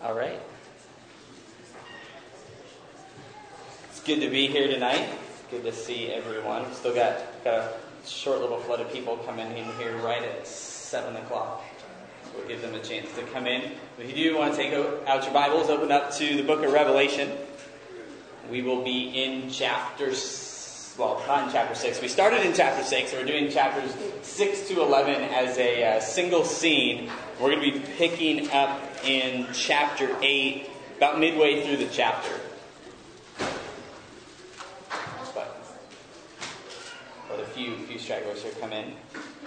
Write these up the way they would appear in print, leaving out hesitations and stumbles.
All right. It's good to be here tonight. Good to see everyone. Still got a short little flood of people coming in here right at 7 o'clock. We'll give them a chance to come in. If you do want to take out your Bibles, open up to the book of Revelation. We will be in not in chapter 6. We started in chapter 6. So we're doing chapters 6 to 11 as a single scene. We're going to be picking up in chapter 8, about midway through the chapter. Let a few stragglers here come in.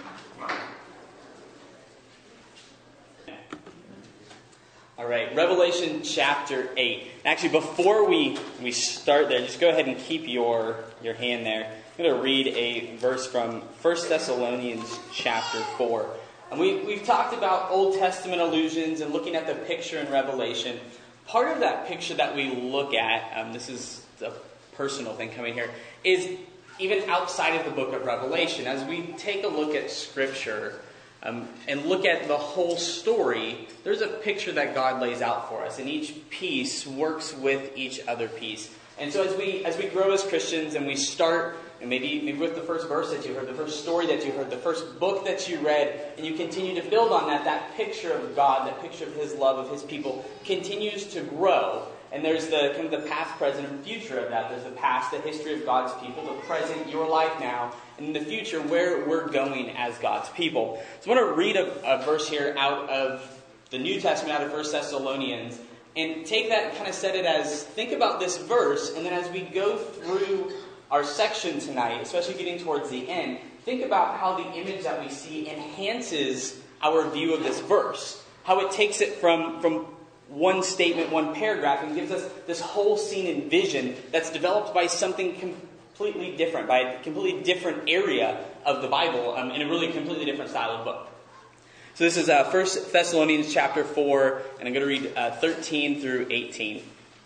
All right, Revelation chapter 8. Actually, before we start there, just go ahead and keep your hand there. I'm going to read a verse from 1 Thessalonians chapter 4. And we've talked about Old Testament allusions and looking at the picture in Revelation. Part of that picture that we look at, this is a personal thing coming here, is even outside of the book of Revelation. As we take a look at Scripture and look at the whole story, there's a picture that God lays out for us, and each piece works with each other piece. And so as we grow as Christians and we start, and maybe with the first verse that you heard, the first story that you heard, the first book that you read, and you continue to build on that picture of God, that picture of His love, of His people, continues to grow. And there's the kind of the past, present, and future of that. There's the past, the history of God's people, the present, your life now, and in the future, where we're going as God's people. So I want to read a verse here out of the New Testament, out of 1 Thessalonians, and take that and kind of set it as, think about this verse, and then as we go through our section tonight, especially getting towards the end, think about how the image that we see enhances our view of this verse. How it takes it from one statement, one paragraph, and gives us this whole scene and vision that's developed by something completely different, by a completely different area of the Bible, in a really completely different style of book. So this is 1 Thessalonians chapter 4, and I'm going to read 13 through 18.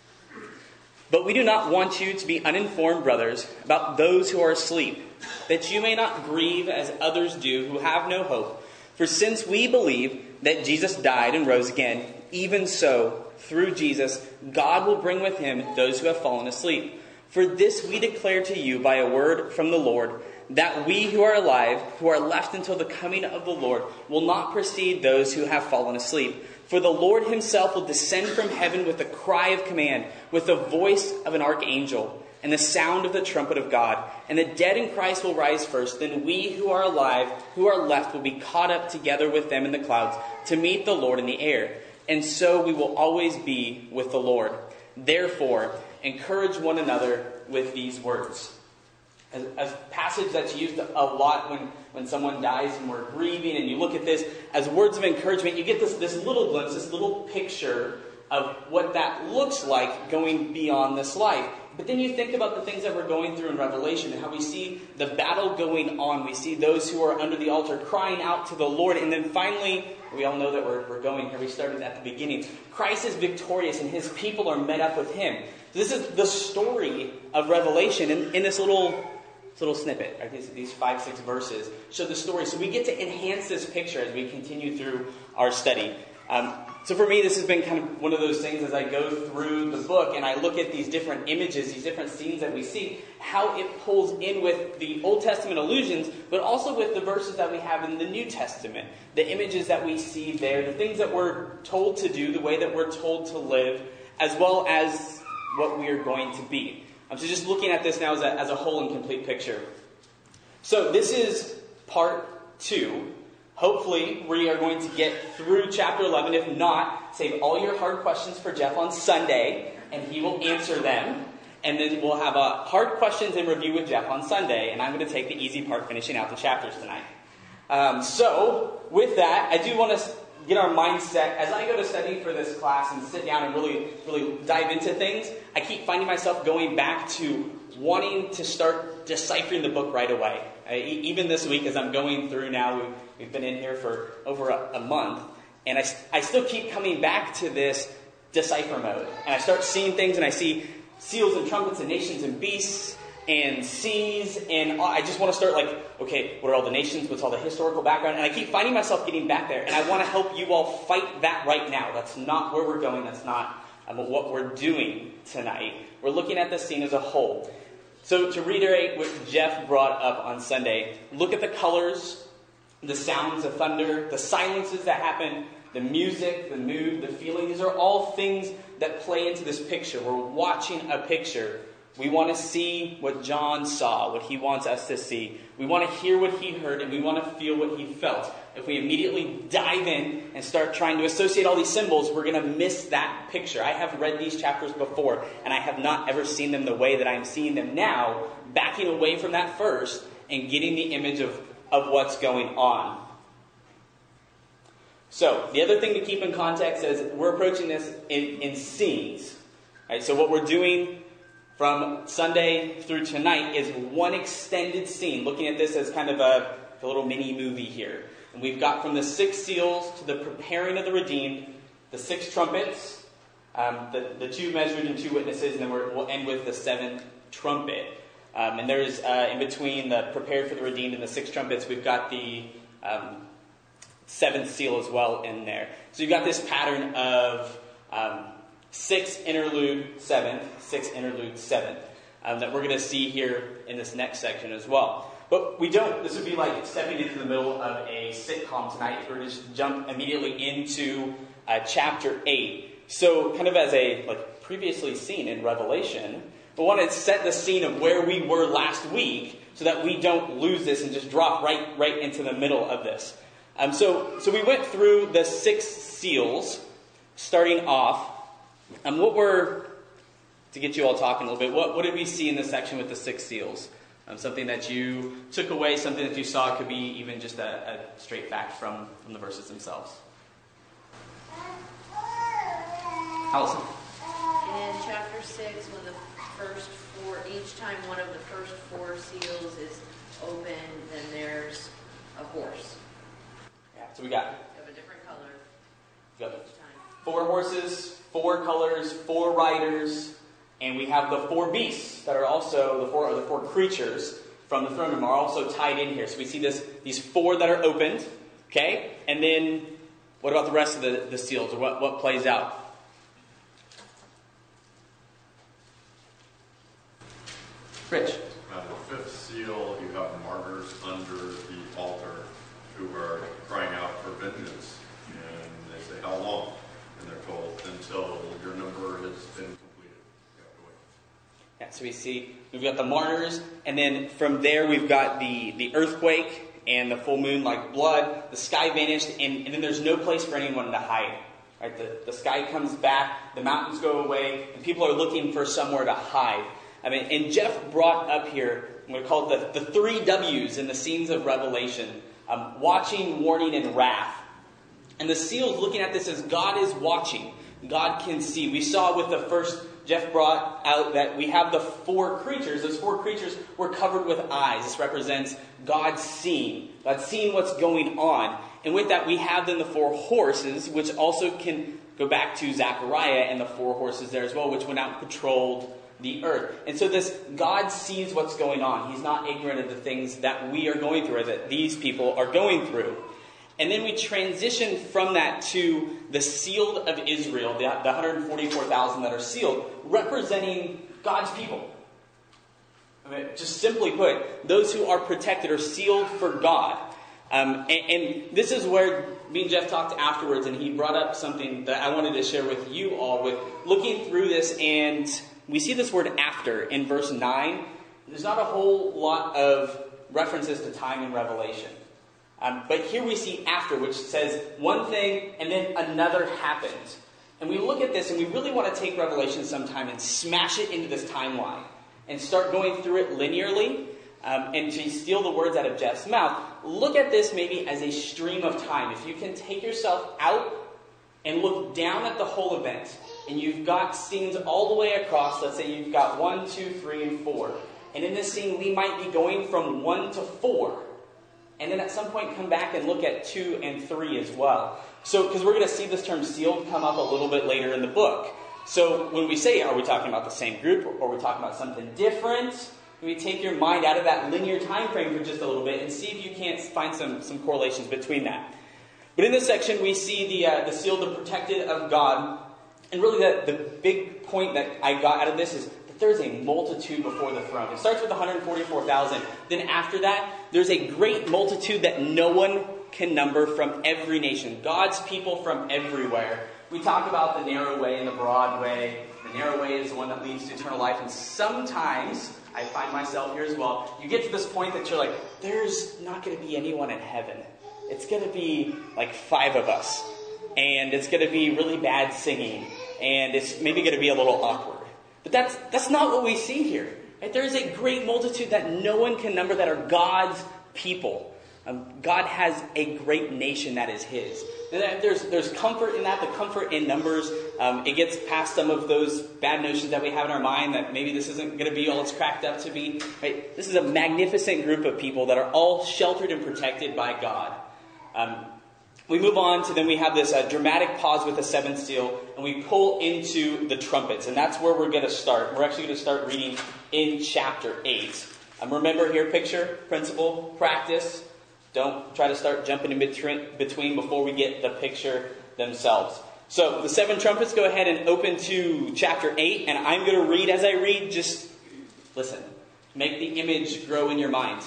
But we do not want you to be uninformed, brothers, about those who are asleep, that you may not grieve as others do who have no hope. For since we believe that Jesus died and rose again, even so, through Jesus, God will bring with Him those who have fallen asleep. For this we declare to you by a word from the Lord, that we who are alive, who are left until the coming of the Lord, will not precede those who have fallen asleep. For the Lord Himself will descend from heaven with a cry of command, with the voice of an archangel, and the sound of the trumpet of God. And the dead in Christ will rise first. Then we who are alive, who are left, will be caught up together with them in the clouds to meet the Lord in the air. And so we will always be with the Lord. Therefore, encourage one another with these words. A passage that's used a lot when someone dies and we're grieving, and you look at this as words of encouragement, you get this little glimpse, this little picture of what that looks like going beyond this life. But then you think about the things that we're going through in Revelation and how we see the battle going on. We see those who are under the altar crying out to the Lord. And then finally, we all know that we're going here. We started at the beginning. Christ is victorious and His people are met up with Him. This is the story of Revelation in this little snippet. Right? These 5-6 verses show the story. So we get to enhance this picture as we continue through our study. So for me, this has been kind of one of those things as I go through the book and I look at these different images, these different scenes that we see, how it pulls in with the Old Testament allusions, but also with the verses that we have in the New Testament. The images that we see there, the things that we're told to do, the way that we're told to live, as well as what we are going to be. So just looking at this now as a whole and complete picture. So this is part 2. Hopefully, we are going to get through chapter 11. If not, save all your hard questions for Jeff on Sunday, and he will answer them. And then we'll have a hard questions and review with Jeff on Sunday, and I'm going to take the easy part, finishing out the chapters tonight. So, with that, I do want to get our mindset. As I go to study for this class and sit down and really dive into things, I keep finding myself going back to wanting to start deciphering the book right away. Even this week, as I'm going through now, we've been in here for over a month, and I still keep coming back to this decipher mode. And I start seeing things, and I see seals and trumpets and nations and beasts, and seas, and I just want to start okay, what are all the nations? What's all the historical background? And I keep finding myself getting back there, and I want to help you all fight that right now. That's not where we're going. That's not what we're doing tonight. We're looking at the scene as a whole. So to reiterate what Jeff brought up on Sunday, look at the colors, the sounds of thunder, the silences that happen, the music, the mood, the feeling. These are all things that play into this picture. We're watching a picture. We want to see what John saw, what he wants us to see. We want to hear what he heard, and we want to feel what he felt. If we immediately dive in and start trying to associate all these symbols, we're going to miss that picture. I have read these chapters before, and I have not ever seen them the way that I'm seeing them now, backing away from that first and getting the image of what's going on. So, the other thing to keep in context is we're approaching this in scenes. Right? So what we're doing from Sunday through tonight is one extended scene, looking at this as kind of a little mini movie here. And we've got from the 6 seals to the preparing of the redeemed, the 6 trumpets, the 2 measured and 2 witnesses, and then we'll end with the 7th trumpet. And there's, in between the prepared for the redeemed and the 6 trumpets, we've got the 7th seal as well in there. So you've got this pattern of 6 interlude 7th, 6 interlude 7th, that we're going to see here in this next section as well. But this would be like stepping into the middle of a sitcom tonight if we were to just jump immediately into chapter 8. So kind of as previously seen in Revelation, we want to set the scene of where we were last week so that we don't lose this and just drop right into the middle of this. So we went through the 6 seals, starting off. To get you all talking a little bit, what did we see in this section with the 6 seals? Something that you took away, something that you saw, could be even just a straight fact from the verses themselves. Allison? In chapter 6, when the first 4, each time one of the first 4 seals is open, then there's a horse. Yeah, so we got Of a different color each time. 4 horses, 4 colors, 4 riders, and we have the 4 beasts that are also the 4 creatures from the throne room are also tied in here. So we see these 4 that are opened, okay? And then what about the rest of the seals, or what plays out? Rich? The 5th seal, you have martyrs under the altar who are crying out for vengeance. And they say, how long? And they're told, until your number has been completed. You have to wait. Yeah, so we've got the martyrs, and then from there we've got the earthquake and the full moon like blood. The sky vanished, and then there's no place for anyone to hide. Right? The sky comes back, the mountains go away, and people are looking for somewhere to hide. And Jeff brought up here, I'm going to call it the 3 W's in the scenes of Revelation. Watching, warning, and wrath. And the seals looking at this as God is watching. God can see. We saw with the first, Jeff brought out that we have the 4 creatures. Those 4 creatures were covered with eyes. This represents God seeing. God seeing what's going on. And with that, we have then the 4 horses, which also can go back to Zechariah and the 4 horses there as well, which went out and patrolled the earth. And so this God sees what's going on. He's not ignorant of the things that we are going through, or that these people are going through. And then we transition from that to the sealed of Israel, the 144,000 that are sealed, representing God's people. Just simply put, those who are protected are sealed for God. And this is where me and Jeff talked afterwards, and he brought up something that I wanted to share with you all, with looking through this, and we see this word after in verse 9. There's not a whole lot of references to time in Revelation. But here we see after, which says one thing and then another happens. And we look at this and we really want to take Revelation sometime and smash it into this timeline and start going through it linearly. And to steal the words out of Jeff's mouth, look at this maybe as a stream of time. If you can take yourself out and look down at the whole event, and you've got scenes all the way across, let's say you've got 1, 2, 3, and 4. And in this scene, we might be going from 1 to 4. And then at some point come back and look at 2 and 3 as well. So, because we're going to see this term sealed come up a little bit later in the book. So when we say, are we talking about the same group, or are we talking about something different? maybe take your mind out of that linear time frame for just a little bit and see if you can't find some correlations between that. But in this section, we see the seal, the protected of God. And really the big point that I got out of this is that there's a multitude before the throne. It starts with 144,000. Then after that, there's a great multitude that no one can number from every nation. God's people from everywhere. We talk about the narrow way and the broad way. The narrow way is the one that leads to eternal life. And sometimes, I find myself here as well, you get to this point that you're like, there's not going to be anyone in heaven. It's going to be like 5 of us. And it's going to be really bad singing. And it's maybe going to be a little awkward. But that's not what we see here. Right? There is a great multitude that no one can number that are God's people. God has a great nation that is His. And there's comfort in that, the comfort in numbers. It gets past some of those bad notions that we have in our mind that maybe this isn't going to be all it's cracked up to be. Right? This is a magnificent group of people that are all sheltered and protected by God. We move on to then we have this dramatic pause with the 7th seal, and we pull into the trumpets. And that's where we're going to start. We're actually going to start reading in chapter 8. Remember here, picture, principle, practice. Don't try to start jumping in between before we get the picture themselves. So the 7 trumpets, go ahead and open to chapter 8. And I'm going to read as I read. Just listen. Make the image grow in your mind.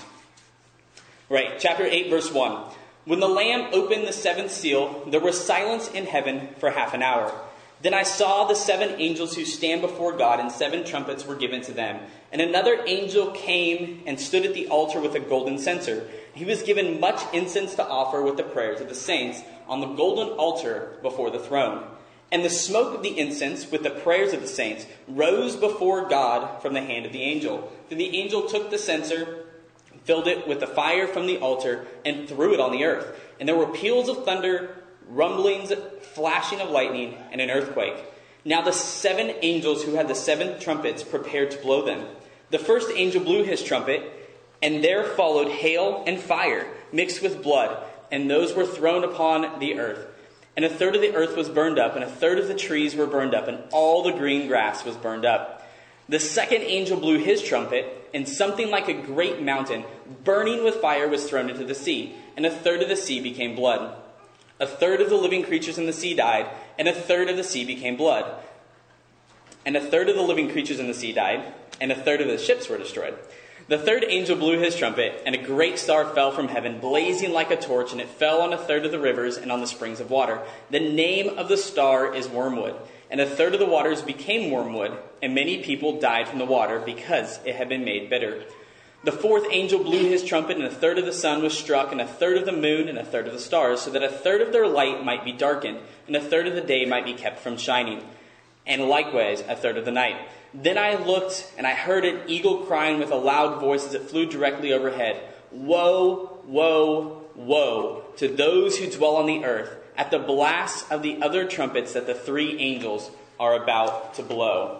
Right, chapter 8, verse 1. When the Lamb opened the 7th seal, there was silence in heaven for half an hour. Then I saw the 7 angels who stand before God, and 7 trumpets were given to them. And another angel came and stood at the altar with a golden censer. He was given much incense to offer with the prayers of the saints on the golden altar before the throne. And the smoke of the incense with the prayers of the saints rose before God from the hand of the angel. Then the angel took the censer, filled it with the fire from the altar, and threw it on the earth. And there were peals of thunder, rumblings, flashing of lightning, and an earthquake. Now the 7 angels who had the 7 trumpets prepared to blow them. The first angel blew his trumpet, and there followed hail and fire, mixed with blood, and those were thrown upon the earth. And a third of the earth was burned up, and a third of the trees were burned up, and all the green grass was burned up. The second angel blew his trumpet, and something like a great mountain, burning with fire, was thrown into the sea, and a third of the sea became blood. A third of the living creatures in the sea died, and a third of the sea became blood. And a third of the living creatures in the sea died, and a third of the ships were destroyed. The third angel blew his trumpet, and a great star fell from heaven, blazing like a torch, and it fell on a third of the rivers and on the springs of water. The name of the star is Wormwood. And a third of the waters became wormwood, and many people died from the water because it had been made bitter. The fourth angel blew his trumpet, and a third of the sun was struck, and a third of the moon, and a third of the stars, so that a third of their light might be darkened, and a third of the day might be kept from shining, and likewise a third of the night. Then I looked, and I heard an eagle crying with a loud voice as it flew directly overhead. Woe, woe, woe to those who dwell on the earth, at the blast of the other trumpets that the 3 angels are about to blow. All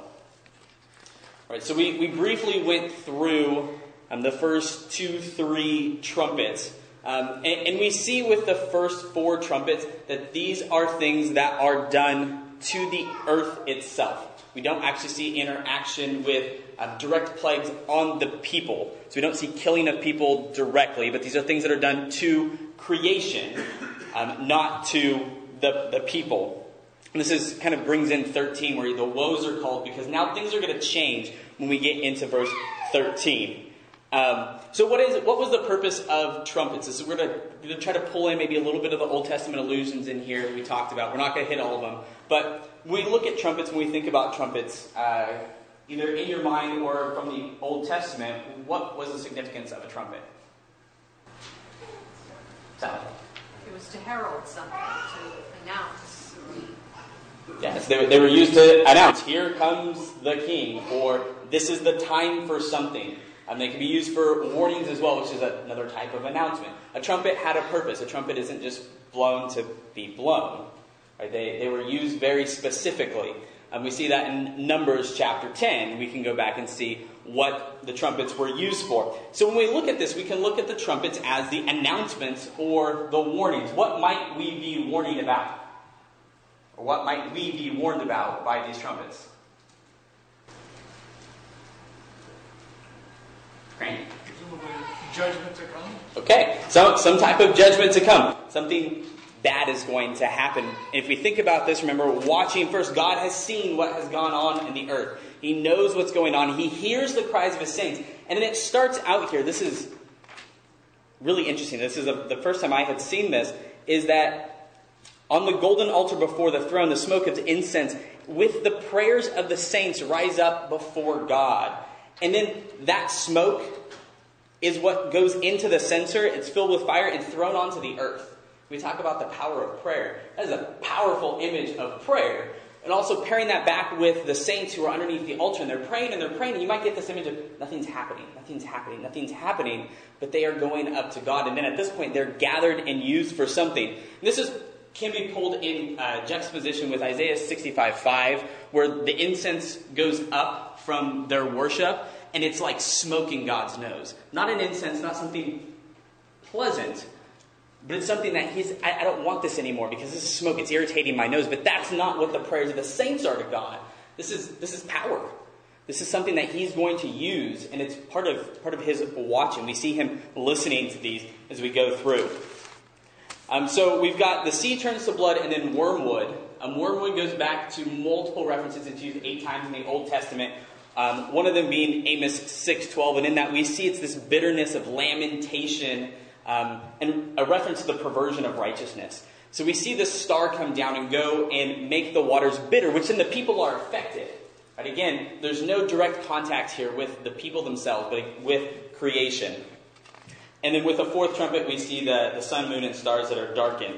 right, so we briefly went through the first 3 trumpets. And we see with the first 4 trumpets that these are things that are done to the earth itself. We don't actually see interaction with direct plagues on the people. So we don't see killing of people directly, but these are things that are done to creation, not to the people. And this is kind of brings in 13, where the woes are called, because now things are going to change when we get into verse 13. So what was the purpose of trumpets? So we're going to try to pull in maybe a little bit of the Old Testament allusions in here that we talked about. We're not going to hit all of them. But when we look at trumpets, when we think about trumpets, either in your mind or from the Old Testament, what was the significance of a trumpet? Sally? It was to herald something, to announce. Yes, they were used to announce, here comes the king, or this is the time for something. They can be used for warnings as well, which is another type of announcement. A trumpet had a purpose. A trumpet isn't just blown to be blown. Right? They were used very specifically. We see that in Numbers chapter 10. We can go back and see what the trumpets were used for. So when we look at this, we can look at the trumpets as the announcements or the warnings. What might we be warning about? Or what might we be warned about by these trumpets? judgment to come? Okay, so some type of judgment to come. Something bad is going to happen. If we think about this, remember, watching first, God has seen what has gone on in the earth. He knows what's going on. He hears the cries of his saints. And then it starts out here. This is really interesting. This is the first time I had seen this, is that on the golden altar before the throne, the smoke of incense, with the prayers of the saints, rise up before God. And then that smoke is what goes into the censer. It's filled with fire and thrown onto the earth. We talk about the power of prayer. That is a powerful image of prayer. And also pairing that back with the saints who are underneath the altar, and they're praying and they're praying. And you might get this image of nothing's happening, nothing's happening, nothing's happening. But they are going up to God. And then at this point, they're gathered and used for something. And this can be pulled in juxtaposition with Isaiah 65:5, where the incense goes up from their worship. And it's like smoke in God's nose. Not an incense, not something pleasant, but it's something that I don't want this anymore because this is smoke. It's irritating my nose. But that's not what the prayers of the saints are to God. This is power. This is something that he's going to use, and it's part of his watching. We see him listening to these as we go through. So we've got the sea turns to blood, and then wormwood. Wormwood goes back to multiple references. It's used 8 times in the Old Testament. One of them being Amos 6:12, and in that we see it's this bitterness of lamentation, and a reference to the perversion of righteousness. So we see this star come down and go and make the waters bitter, which then the people are affected. Right? Again, there's no direct contact here with the people themselves, but with creation. And then with the 4th trumpet, we see the sun, moon, and stars that are darkened.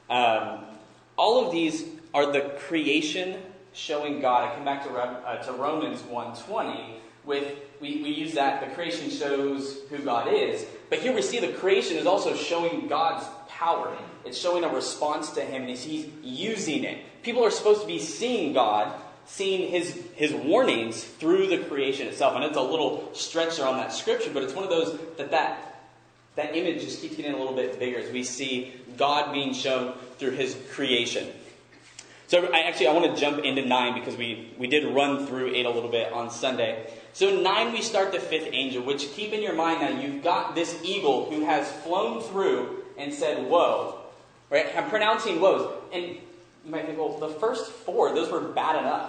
All of these are the creation showing God. I come back to Romans 1:20. We use that, the creation shows who God is. But here we see the creation is also showing God's power. It's showing a response to him, and he's using it. People are supposed to be seeing God, seeing his warnings through the creation itself. And it's a little stretch there on that scripture, but it's one of those that image just keeps getting a little bit bigger as we see God being shown through his creation. So I want to jump into 9 because we did run through 8 a little bit on Sunday. So 9 we start the 5th angel, which keep in your mind now you've got this eagle who has flown through and said, woe. Right? I'm pronouncing woes. And you might think, well, the first 4, those were bad enough.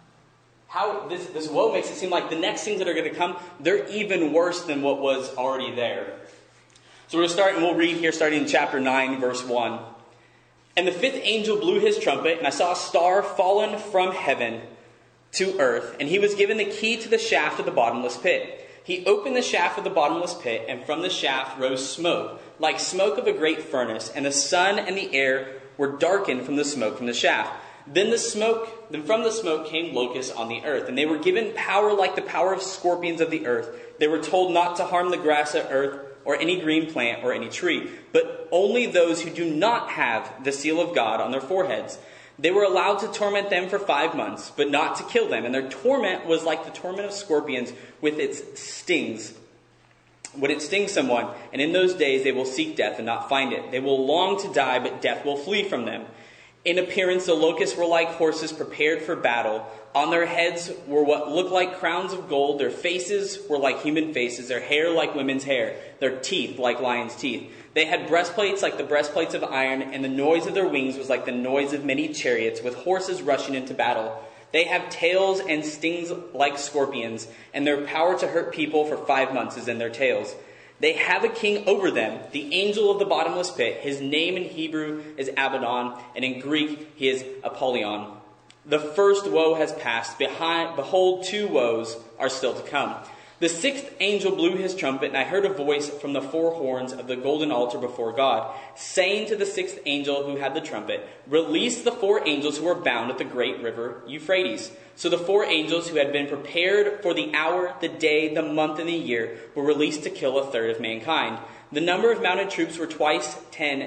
How this woe makes it seem like the next things that are going to come, they're even worse than what was already there. So we're going to start, and we'll read here starting in chapter 9, verse 1. And the 5th angel blew his trumpet, and I saw a star fallen from heaven to earth, and he was given the key to the shaft of the bottomless pit. He opened the shaft of the bottomless pit, and from the shaft rose smoke, like smoke of a great furnace, and the sun and the air were darkened from the smoke from the shaft. Then from the smoke came locusts on the earth, and they were given power like the power of scorpions of the earth. They were told not to harm the grass of earth, or any green plant, or any tree, but only those who do not have the seal of God on their foreheads. They were allowed to torment them for 5 months, but not to kill them. And their torment was like the torment of scorpions with its stings. When it stings someone, and in those days they will seek death and not find it. They will long to die, but death will flee from them. In appearance, the locusts were like horses prepared for battle. On their heads were what looked like crowns of gold. Their faces were like human faces. Their hair like women's hair. Their teeth like lions' teeth. They had breastplates like the breastplates of iron, and the noise of their wings was like the noise of many chariots with horses rushing into battle. They have tails and stings like scorpions, and their power to hurt people for 5 months is in their tails. They have a king over them, the angel of the bottomless pit. His name in Hebrew is Abaddon, and in Greek he is Apollyon. The first woe has passed. Behold, 2 woes are still to come. The 6th angel blew his trumpet, and I heard a voice from the 4 horns of the golden altar before God, saying to the 6th angel who had the trumpet, release the 4 angels who are bound at the great river Euphrates. So the 4 angels who had been prepared for the hour, the day, the month, and the year were released to kill 1/3 of mankind. The number of mounted troops were twice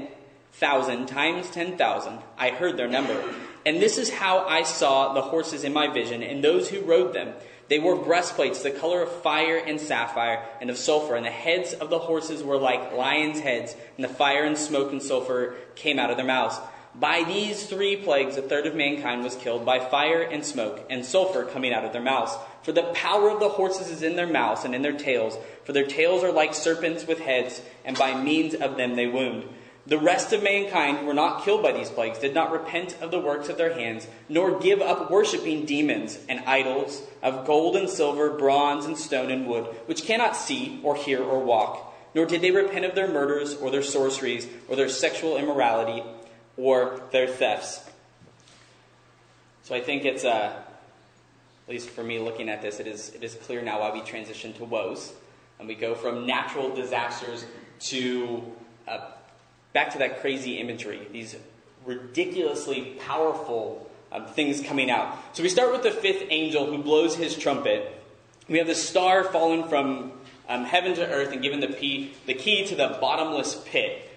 10,000 times 10,000. I heard their number. And this is how I saw the horses in my vision and those who rode them. They wore breastplates the color of fire and sapphire and of sulfur, and the heads of the horses were like lions' heads, and the fire and smoke and sulfur came out of their mouths. By these 3 plagues, a third of mankind was killed by fire and smoke and sulfur coming out of their mouths. For the power of the horses is in their mouths and in their tails. For their tails are like serpents with heads, and by means of them they wound. The rest of mankind who were not killed by these plagues did not repent of the works of their hands, nor give up worshipping demons and idols of gold and silver, bronze and stone and wood, which cannot see or hear or walk. Nor did they repent of their murders or their sorceries or their sexual immorality or their thefts. So I think it's, at least for me looking at this, it is clear now why we transition to woes. And we go from natural disasters to back to that crazy imagery, these ridiculously powerful things coming out. So we start with the 5th angel who blows his trumpet. We have the star fallen from heaven to earth and given the key to the bottomless pit.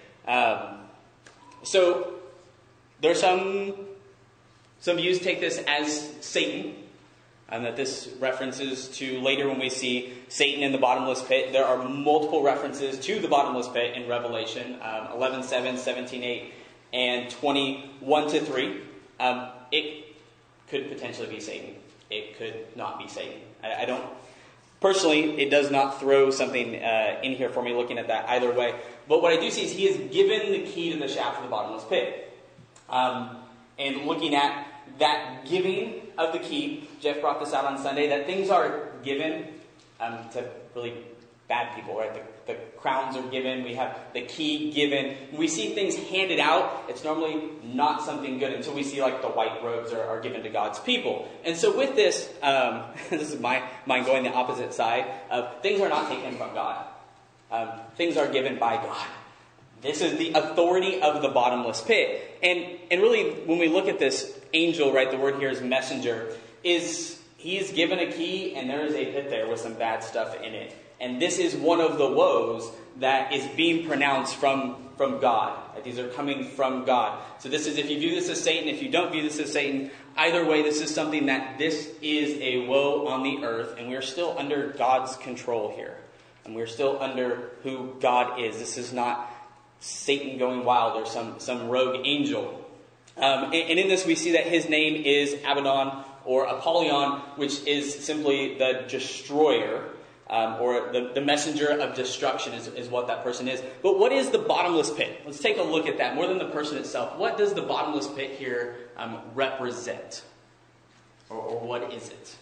So there are some views take this as Satan, and that this references to later when we see Satan in the bottomless pit. There are multiple references to the bottomless pit in Revelation 11:7, 17:8, and 21:3. It could potentially be Satan. It could not be Satan. I don't... Personally, it does not throw something in here for me looking at that either way. But what I do see is he is given the key to the shaft of the bottomless pit. And looking at that giving of the key, Jeff brought this out on Sunday, that things are given to really bad people, right? The crowns are given, we have the key given. When we see things handed out, it's normally not something good until we see like the white robes are given to God's people. And so with this, this is my mind going the opposite side of things are not taken from God. Things are given by God. This is the authority of the bottomless pit. And really, when we look at this angel, right, the word here is messenger, he's given a key and there is a pit there with some bad stuff in it. And this is one of the woes that is being pronounced from God. Right? These are coming from God. So this is, if you view this as Satan, if you don't view this as Satan, either way, this is something that this is a woe on the earth, and we're still under God's control here. And we're still under who God is. This is not Satan going wild or some rogue angel. And in this we see that his name is Abaddon or Apollyon, which is simply the destroyer, or the messenger of destruction is what that person is. But what is the bottomless pit? Let's take a look at that. More than the person itself, what does the bottomless pit here represent? Or what is it?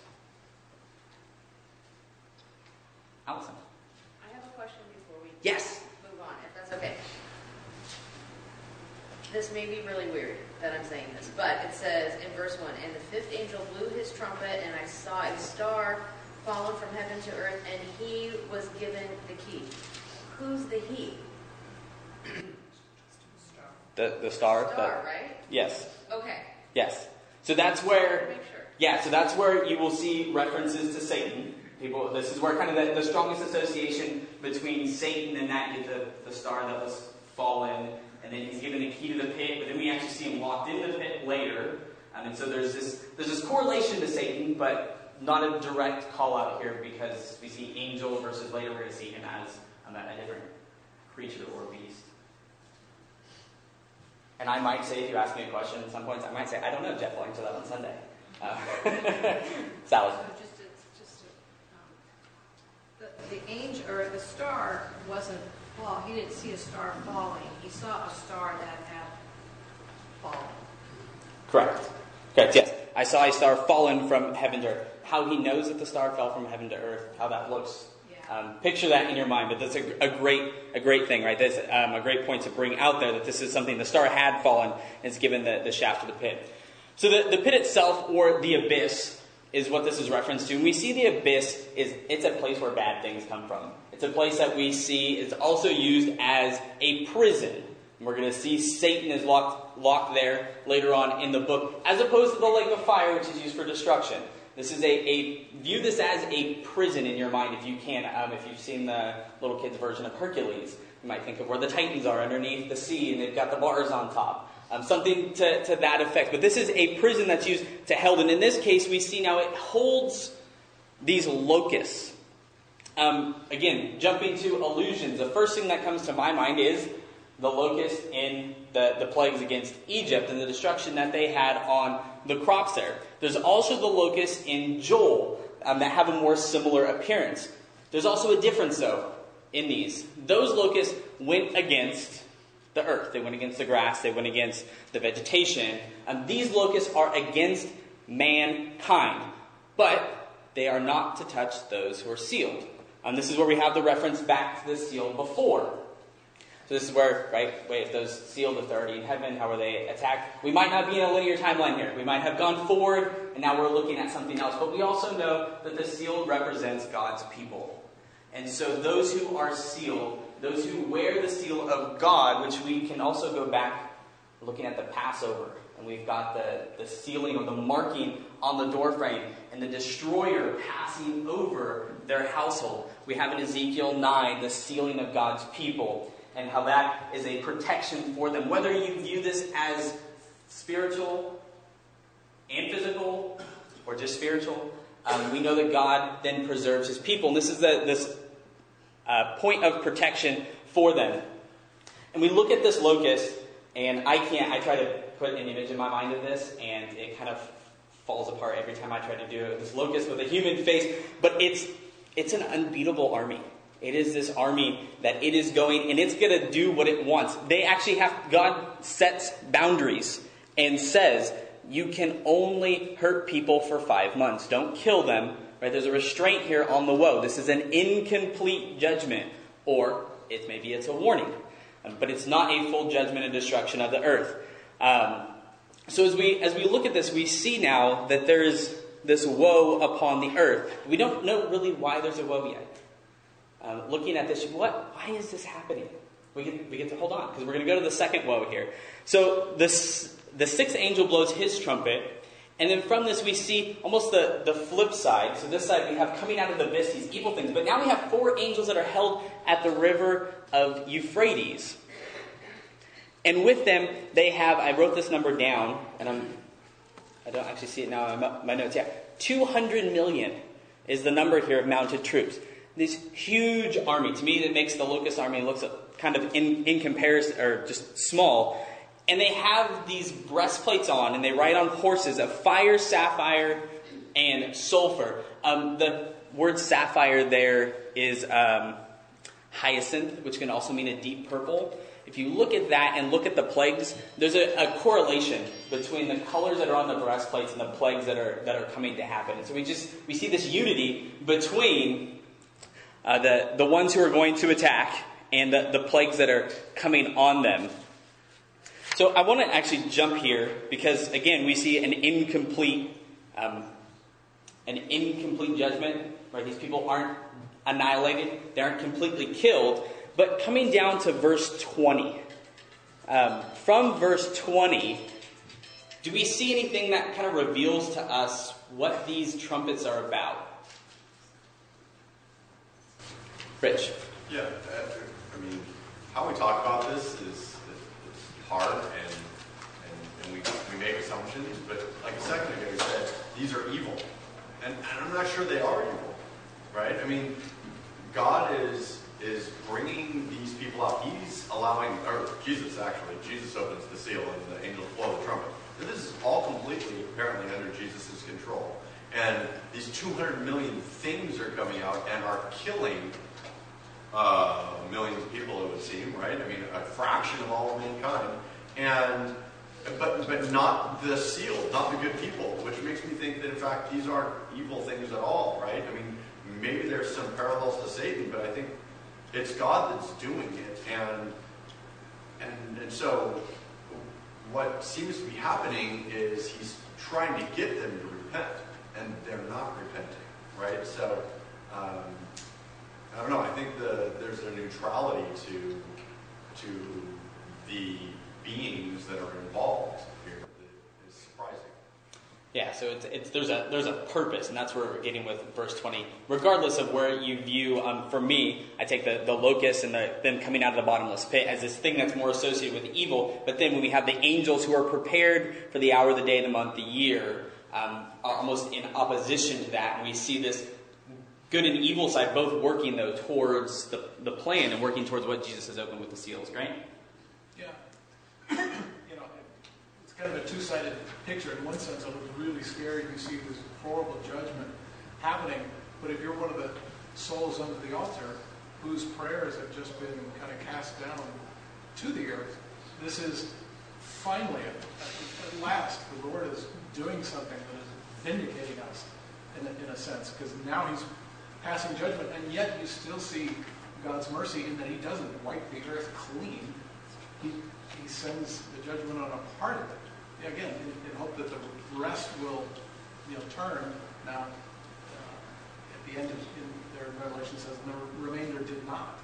Allison? I have a question before we Yes. move on, if that's okay. This may be really weird that I'm saying this, but it says in verse 1, and the 5th angel blew his trumpet, and I saw a star fallen from heaven to earth, and he was given the key. Who's the he? The star? Star, right? Yes. Okay. Yes. So that's where... Make sure. Yeah, so that's where you will see references to Satan. This is where kind of the strongest association between Satan and that the star that was fallen, and then he's given a key to the pit, but then we actually see him locked in the pit later. And so there's this correlation to Satan, but not a direct call out here because we see angel versus later we're going to see him as a different creature or beast. And I might say, if you ask me a question at some points, I might say, I don't know, Jeff, I'll answer that on Sunday. Sally. The angel or the star wasn't fall. He didn't see a star falling. He saw a star that had fallen. Correct, yes. I saw a star fallen from heaven to earth. How he knows that the star fell from heaven to earth, how that looks. Yeah. Picture that in your mind, but that's a great thing, right? That's a great point to bring out there, that this is something the star had fallen and it's given the shaft of the pit. So the pit itself, or the abyss, is what this is referenced to. And we see the abyss it's a place where bad things come from. It's a place that we see is also used as a prison. And we're going to see Satan is locked there later on in the book, as opposed to the lake of fire, which is used for destruction. This is view this as a prison in your mind if you can. If you've seen the little kid's version of Hercules, you might think of where the Titans are underneath the sea and they've got the bars on top. Something to that effect. But this is a prison that's used to hold. And in this case, we see now it holds these locusts. Again, jumping to allusions. The first thing that comes to my mind is the locust in the plagues against Egypt and the destruction that they had on the crops there. There's also the locusts in Joel that have a more similar appearance. There's also a difference, though, in these. Those locusts went against the earth. They went against the grass. They went against the vegetation. These locusts are against mankind. But they are not to touch those who are sealed. This is where we have the reference back to the sealed before. So this is where, right, wait, if those sealed, if they're already in heaven, how are they attacked? We might not be in a linear timeline here. We might have gone forward, and now we're looking at something else. But we also know that the sealed represents God's people. And so those who are sealed, those who wear the seal of God, which we can also go back looking at the Passover. And we've got the sealing or the marking on the doorframe and the destroyer passing over their household. We have in Ezekiel 9 the sealing of God's people and how that is a protection for them. Whether you view this as spiritual and physical or just spiritual, we know that God then preserves his people. And this is this point of protection for them. And we look at this locust, and I try to put an image in my mind of this, and it kind of falls apart every time I try to do it. This locust with a human face, but it's an unbeatable army. It is this army that it is going, and it's going to do what it wants. They actually God sets boundaries and says, you can only hurt people for 5 months. Don't kill them. Right? There's a restraint here on the woe. This is an incomplete judgment, or maybe it's a warning. But it's not a full judgment and destruction of the earth. So as we look at this, we see now that there's this woe upon the earth. We don't know really why there's a woe yet. Looking at this, why is this happening? We get to hold on, because we're going to go to the second woe here. So the sixth angel blows his trumpet, and then from this we see almost the flip side. So this side we have coming out of the abyss, these evil things. But now we have 4 angels that are held at the river of Euphrates. And with them, they have, I wrote this number down, and I don't actually see it now in my notes. Yeah, 200 million is the number here of mounted troops. This huge army. To me, that makes the locust army look kind of in comparison, or just small. And they have these breastplates on, and they ride on horses of fire, sapphire, and sulfur. The word sapphire there is hyacinth, which can also mean a deep purple. If you look at that and look at the plagues, there's a correlation between the colors that are on the breastplates and the plagues that are coming to happen. And so we see this unity between the ones who are going to attack and the plagues that are coming on them. So I want to actually jump here because, again, we see an incomplete judgment. Right? These people aren't annihilated. They aren't completely killed. But coming down to verse 20. From verse 20, do we see anything that kind of reveals to us what these trumpets are about? Rich? Yeah, I mean, how we talk about this is hard, and we make assumptions, but like a second ago you said, these are evil. And I'm not sure they are evil, right? I mean, God is bringing these people out. He's allowing, or Jesus opens the seal and the angels blow the trumpet. And this is all completely, apparently, under Jesus' control. And these 200 million things are coming out and are killing millions of people, it would seem, right? I mean, a fraction of all of mankind. But not the sealed, not the good people, which makes me think that, in fact, these aren't evil things at all, right? I mean, maybe there's some parallels to Satan, but I think it's God that's doing it. And so what seems to be happening is he's trying to get them to repent, and they're not repenting, right? So, I don't know, I think there's a neutrality to the beings that are involved here that is surprising. Yeah, so there's a purpose, and that's where we're getting with verse 20. Regardless of where you view, for me, I take the locust and them coming out of the bottomless pit as this thing that's more associated with evil. But then when we have the angels who are prepared for the hour, the day, the month, the year, almost in opposition to that, and we see this good and evil side both working though towards the plan and working towards what Jesus has opened with the seals, right? kind of a two-sided picture. In one sense, it looks really scary. You see this horrible judgment happening. But if you're one of the souls under the altar whose prayers have just been kind of cast down to the earth, this is finally, at last, the Lord is doing something that is vindicating us in a sense, because now he's passing judgment, and yet you still see God's mercy in that he doesn't wipe the earth clean. He sends the judgment on a part of it. Again, in hope that the rest will turn. Now, at the end of Revelation says, and the remainder did not.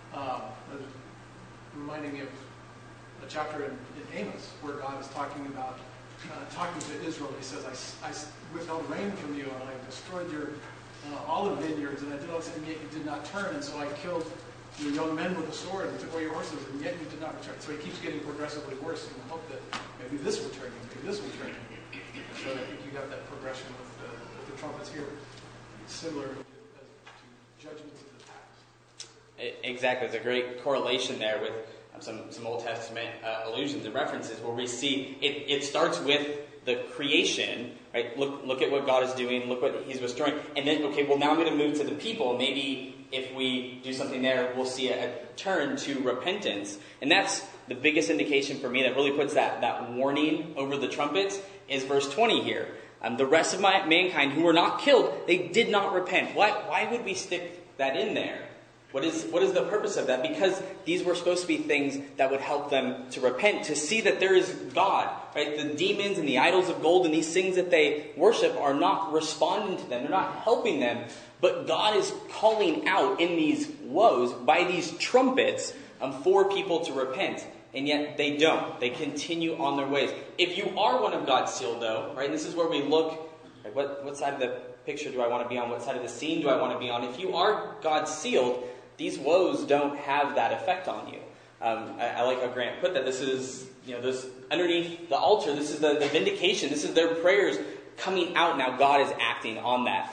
Reminding me of a chapter in Amos where God is talking about talking to Israel. He says, I withheld rain from you, and I destroyed your olive vineyards, and I did all this, and yet you did not turn, and so I killed your young men with a sword and took away your horses, and yet you did not return. So he keeps getting progressively worse in the hope that maybe this will turn you, maybe this will turn you. So I think you got that progression with the trumpets here, similar to judgments of the past. Exactly. There's a great correlation there with some Old Testament allusions and references where we see it starts with the creation, right? Look at what God is doing, look what he's restoring, and then, okay, well, now I'm going to move to the people. Maybe if we do something there, we'll see a turn to repentance. And that's the biggest indication for me that really puts that warning over the trumpets is verse 20 here. The rest of mankind who were not killed, they did not repent. Why would we stick that in there? What is the purpose of that? Because these were supposed to be things that would help them to repent, to see that there is God, right? The demons and the idols of gold and these things that they worship are not responding to them. They're not helping them. But God is calling out in these woes by these trumpets for people to repent. And yet they don't. They continue on their ways. If you are one of God's sealed, though, right? This is where we look, right, what side of the picture do I want to be on? What side of the scene do I want to be on? If you are God's sealed, these woes don't have that effect on you. I like how Grant put that. This is, this underneath the altar. This is the vindication. This is their prayers coming out. Now God is acting on that.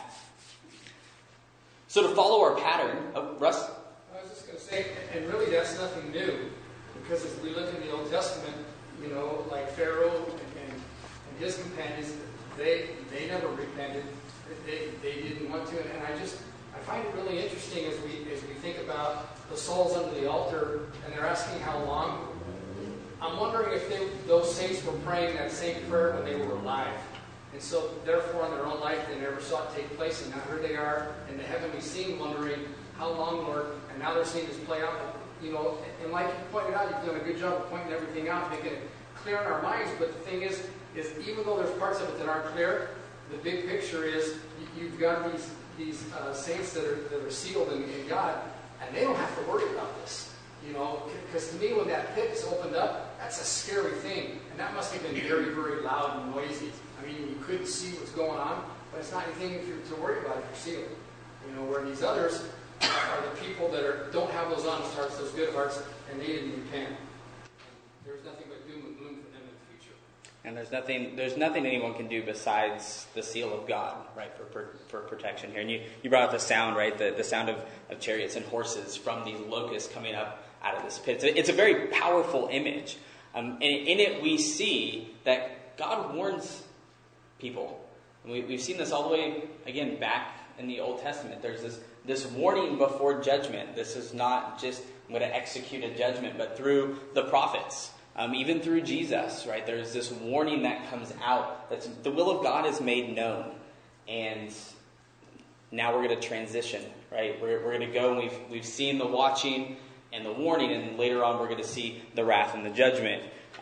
So to follow our pattern, Russ? I was just going to say, and really that's nothing new, because as we look in the Old Testament, like Pharaoh and his companions, they never repented. They didn't want to, and I find it really interesting as we think about the souls under the altar, and they're asking how long. I'm wondering if those saints were praying that same prayer when they were alive. And so, therefore, in their own life, they never saw it take place. And now here they are in the heavenly scene wondering, how long, Lord? And now they're seeing this play out. And like you pointed out, you've done a good job of pointing everything out, making it clear in our minds. But the thing is even though there's parts of it that aren't clear, the big picture is you've got these saints that are sealed in God, and they don't have to worry about this. Because to me, when that pit is opened up, that's a scary thing. And that must have been very, very loud and noisy. I mean, you couldn't see what's going on, but it's not anything to worry about if you're sealed. Where these others are the people that don't have those honest hearts, those good hearts, and they didn't repent. There's nothing but doom and gloom for them in the future. And there's nothing anyone can do besides the seal of God, right, for protection here. And you brought up the sound, right, the sound of chariots and horses from these locusts coming up out of this pit. It's a very powerful image. And in it we see that God warns people. And we've seen this all the way, again, back in the Old Testament. There's this warning before judgment. This is not just, I'm going to execute a judgment, but through the prophets. Even through Jesus, right? There's this warning that comes out that the will of God is made known. And now we're going to transition, right? We're going to go, and we've seen the watching and the warning, and later on we're going to see the wrath and the judgment.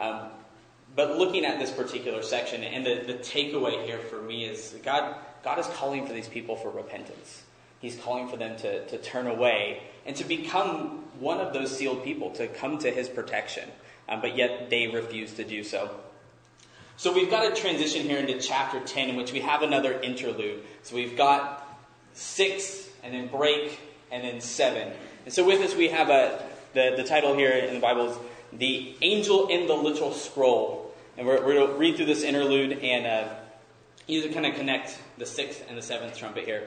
But looking at this particular section, and the takeaway here for me is God is calling for these people for repentance. He's calling for them to turn away and to become one of those sealed people, to come to his protection. But yet they refuse to do so. So we've got a transition here into chapter 10, in which we have another interlude. So we've got 6, and then break, and then 7. And so with us we have the title here in the Bible is The Angel in the Little Scroll. And we're going to read through this interlude and use it kind of connect the 6th and the 7th trumpet here.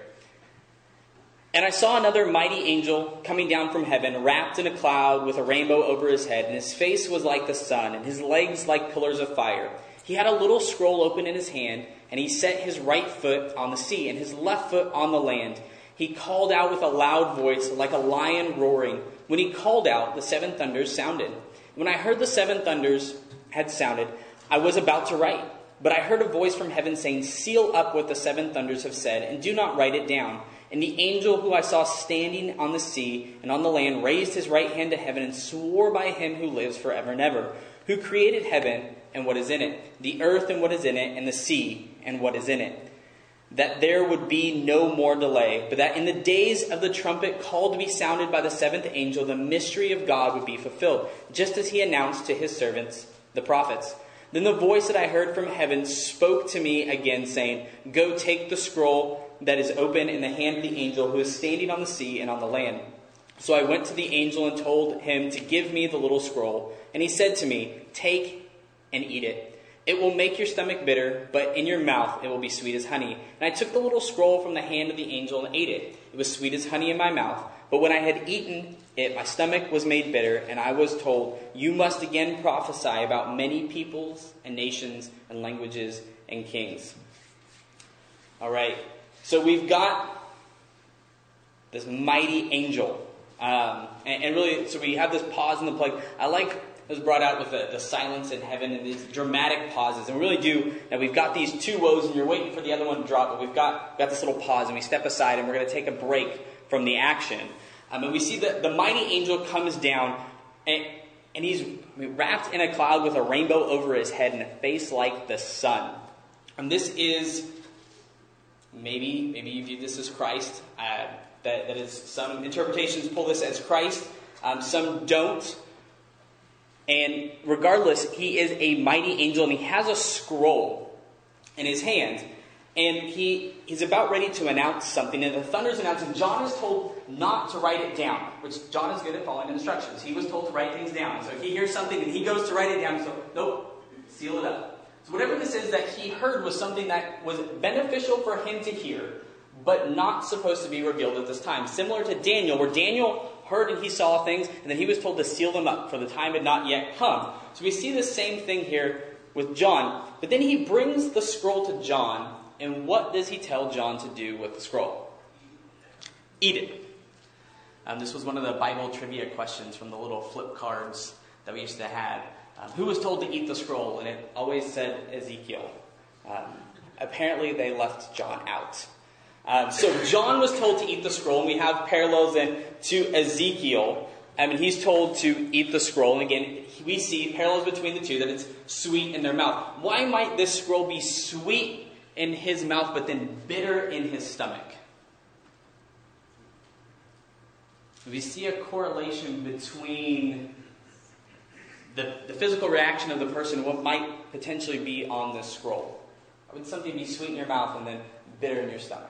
And I saw another mighty angel coming down from heaven, wrapped in a cloud with a rainbow over his head, and his face was like the sun, and his legs like pillars of fire. He had a little scroll open in his hand, and he set his right foot on the sea and his left foot on the land. He called out with a loud voice, like a lion roaring. When he called out, the 7 thunders sounded. When I heard the 7 thunders had sounded, I was about to write. But I heard a voice from heaven saying, "Seal up what the 7 thunders have said, and do not write it down." And the angel who I saw standing on the sea and on the land raised his right hand to heaven and swore by him who lives forever and ever, who created heaven and what is in it, the earth and what is in it, and the sea and what is in it, that there would be no more delay, but that in the days of the trumpet called to be sounded by the 7th angel, the mystery of God would be fulfilled, just as he announced to his servants, the prophets. Then the voice that I heard from heaven spoke to me again, saying, "Go take the scroll that is open in the hand of the angel who is standing on the sea and on the land." So I went to the angel and told him to give me the little scroll. And he said to me, "Take and eat it. It will make your stomach bitter, but in your mouth it will be sweet as honey." And I took the little scroll from the hand of the angel and ate it. It was sweet as honey in my mouth. But when I had eaten it, my stomach was made bitter, and I was told, "You must again prophesy about many peoples and nations and languages and kings." All right. So we've got this mighty angel. And really, so we have this pause in the plague. I like it was brought out with the silence in heaven and these dramatic pauses. And we really do. Now we've got these 2 woes, and you're waiting for the other one to drop, but we've got this little pause, and we step aside, and we're going to take a break from the action. And we see that the mighty angel comes down, and he's wrapped in a cloud with a rainbow over his head and a face like the sun. And this is, maybe you view this as Christ. That is, some interpretations pull this as Christ. Some don't. And regardless, he is a mighty angel, and he has a scroll in his hand. And he's about ready to announce something, and the thunder's announcing. John is told not to write it down, which John is good at following instructions. He was told to write things down. So he hears something, and he goes to write it down. So, nope, seal it up. So whatever this is that he heard was something that was beneficial for him to hear, but not supposed to be revealed at this time. Similar to Daniel, where Daniel heard and he saw things, and then he was told to seal them up, for the time had not yet come. So we see the same thing here with John. But then he brings the scroll to John, and what does he tell John to do with the scroll? Eat it. This was one of the Bible trivia questions from the little flip cards that we used to have. Who was told to eat the scroll? And it always said Ezekiel. Apparently they left John out. So John was told to eat the scroll, and we have parallels then to Ezekiel. He's told to eat the scroll, and again, we see parallels between the two, that it's sweet in their mouth. Why might this scroll be sweet in his mouth, but then bitter in his stomach? We see a correlation between the physical reaction of the person and what might potentially be on this scroll. Why would something be sweet in your mouth and then bitter in your stomach?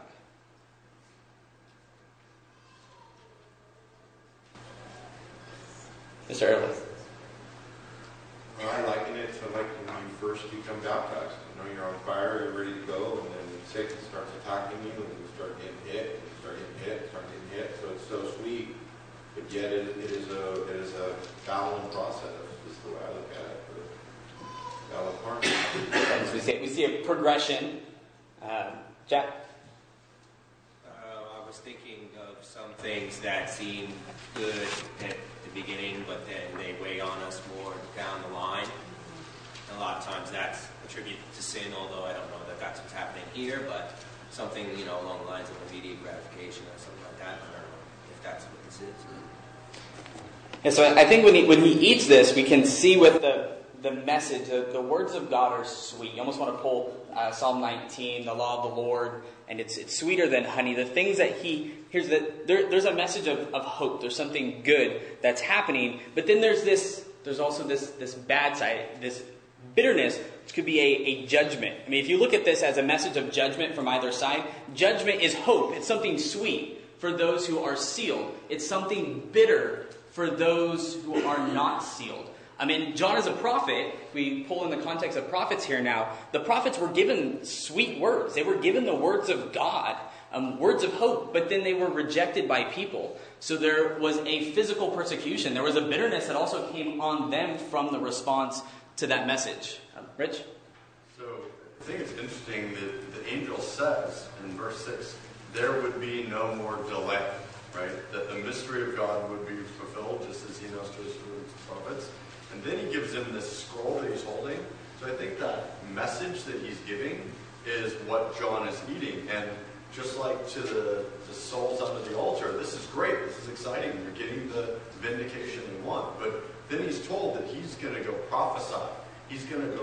Mr. Early. Well, I liken it to like when you first become baptized. You know, you're on fire, you're ready to go, and then Satan starts attacking you, and you start getting hit, and you start getting hit, start getting hit. So it's so sweet, but yet it is a battling process. Is the way I look at it. Battle harm. We see a progression. Jack. I was thinking of some things that seem good at the beginning, but then they weigh on us more down the line. A lot of times that's attributed to sin, although I don't know that that's what's happening here, but something, along the lines of immediate gratification or something like that. I don't know if that's what this is. And so I think when he eats this, we can see with the message, the words of God are sweet. You almost want to pull Psalm 19, the law of the Lord, and it's sweeter than honey. The things that he hears, that there's a message of hope. There's something good that's happening, but then there's also this bad side, this bitterness, which could be a judgment. I mean, if you look at this as a message of judgment from either side, judgment is hope. It's something sweet for those who are sealed. It's something bitter for those who are not sealed. I mean, John is a prophet. We pull in the context of prophets here now. The prophets were given sweet words. They were given the words of God, words of hope, but then they were rejected by people. So there was a physical persecution. There was a bitterness that also came on them from the response to that message. Rich? So I think it's interesting that the angel says in verse 6, there would be no more delay, right? That the mystery of God would be fulfilled just as he knows to his prophets. And then he gives him this scroll that he's holding. So I think that message that he's giving is what John is eating. And just like to the souls under the altar, this is great, this is exciting, you're getting the vindication you want. But then he's told that he's going to go prophesy. He's going to go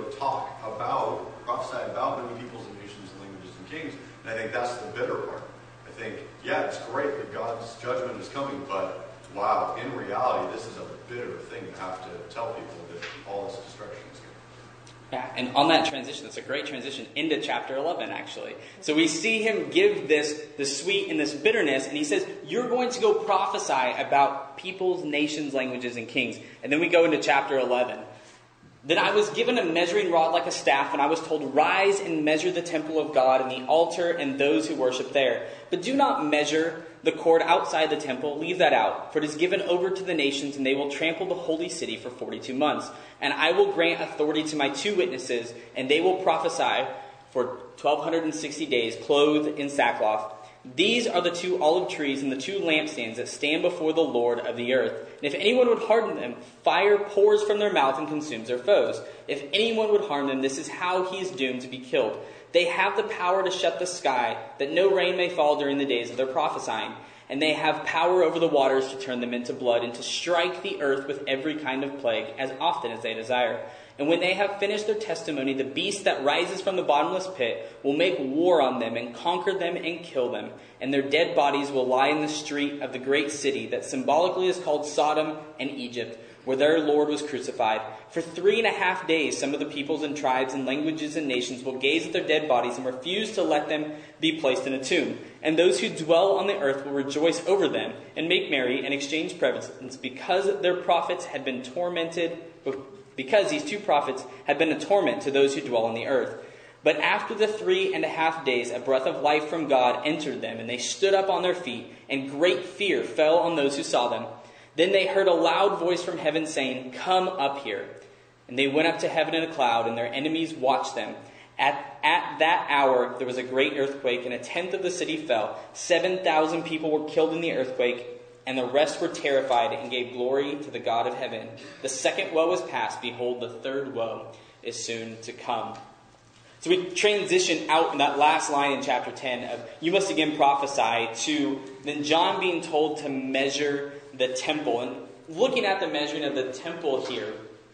prophesy about many peoples and nations and languages and kings. And I think that's the bitter part. I think, yeah, it's great that God's judgment is coming, but wow, in reality, this is a bitter thing to have to tell people that all this destruction is coming. Yeah, and on that transition, that's a great transition into chapter 11, actually. So we see him give this sweet and this bitterness, and he says, you're going to go prophesy about peoples, nations, languages, and kings. And then we go into chapter 11. Then I was given a measuring rod like a staff, and I was told, rise and measure the temple of God and the altar and those who worship there. But do not measure the court outside the temple. Leave that out, for it is given over to the nations, and they will trample the holy city for 42 months. And I will grant authority to my 2 witnesses, and they will prophesy for 1,260 days, clothed in sackcloth. These are the 2 olive trees and the 2 lampstands that stand before the Lord of the earth. And if anyone would harm them, fire pours from their mouth and consumes their foes. If anyone would harm them, this is how he is doomed to be killed. They have the power to shut the sky, that no rain may fall during the days of their prophesying. And they have power over the waters to turn them into blood, and to strike the earth with every kind of plague, as often as they desire. And when they have finished their testimony, the beast that rises from the bottomless pit will make war on them and conquer them and kill them. And their dead bodies will lie in the street of the great city that symbolically is called Sodom and Egypt, where their Lord was crucified. For 3.5 days, some of the peoples and tribes and languages and nations will gaze at their dead bodies and refuse to let them be placed in a tomb. And those who dwell on the earth will rejoice over them and make merry and exchange presents, because their prophets had been tormented. Because these 2 prophets had been a torment to those who dwell on the earth. But after the 3.5 days, a breath of life from God entered them, and they stood up on their feet, and great fear fell on those who saw them. Then they heard a loud voice from heaven saying, come up here. And they went up to heaven in a cloud, and their enemies watched them. At that hour, there was a great earthquake, and 1/10 of the city fell. 7,000 people were killed in the earthquake, and the rest were terrified and gave glory to the God of heaven. The second woe is past. Behold, the third woe is soon to come. So we transition out in that last line in chapter 10 of, you must again prophesy, to then John being told to measure the temple. And looking at the measuring of the temple here,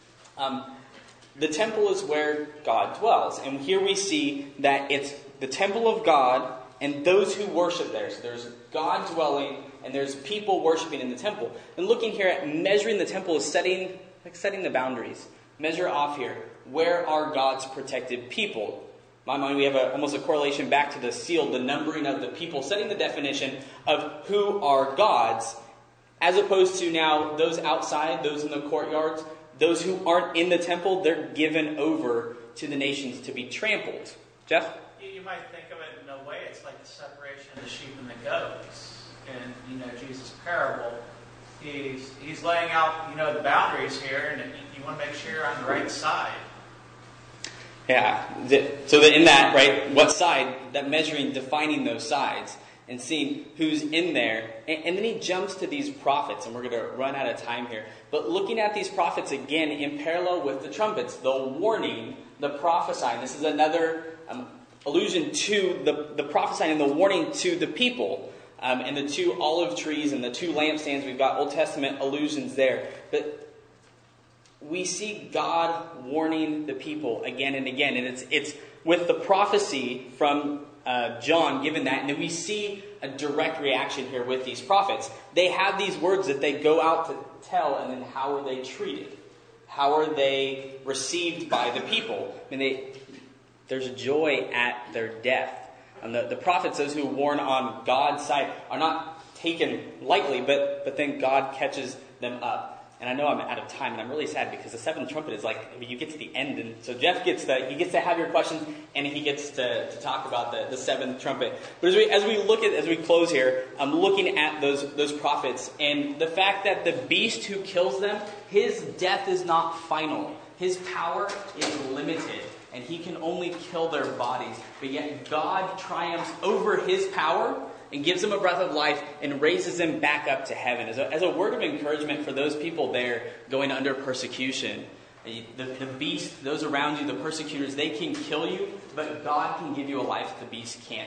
the temple is where God dwells. And here we see that it's the temple of God and those who worship there. So there's God dwelling, and there's people worshiping in the temple. And looking here at measuring the temple is setting the boundaries. Measure off here. Where are God's protected people? In my mind, we have almost a correlation back to the seal, the numbering of the people, setting the definition of who are God's, as opposed to now those outside, those in the courtyards, those who aren't in the temple, they're given over to the nations to be trampled. Jeff? You might think of it in a way, it's like the separation of the sheep and the goats. In Jesus' parable, he's laying out the boundaries here, and you want to make sure you're on the right side. Yeah. So that in that, right, what side, that measuring, defining those sides and seeing who's in there. And then he jumps to these prophets, and we're going to run out of time here. But looking at these prophets again in parallel with the trumpets, the warning, the prophesying. This is another allusion to the prophesying and the warning to the people. And the 2 olive trees and the 2 lampstands, we've got Old Testament allusions there. But we see God warning the people again and again. And it's with the prophecy from John given that. And then we see a direct reaction here with these prophets. They have these words that they go out to tell, and then how are they treated? How are they received by the people? I mean, there's joy at their death. And the prophets, those who warn on God's side, are not taken lightly, but then God catches them up. And I know I'm out of time, and I'm really sad because the 7th trumpet is you get to the end, and so Jeff gets to have your questions, and he gets to talk about the 7th trumpet. But as we close here, I'm looking at those prophets, and the fact that the beast who kills them, his death is not final. His power is limited. and he can only kill their bodies. But yet God triumphs over his power and gives them a breath of life and raises them back up to heaven. As a word of encouragement for those people there going under persecution, the beast, those around you, the persecutors, they can kill you, but God can give you a life the beast can't.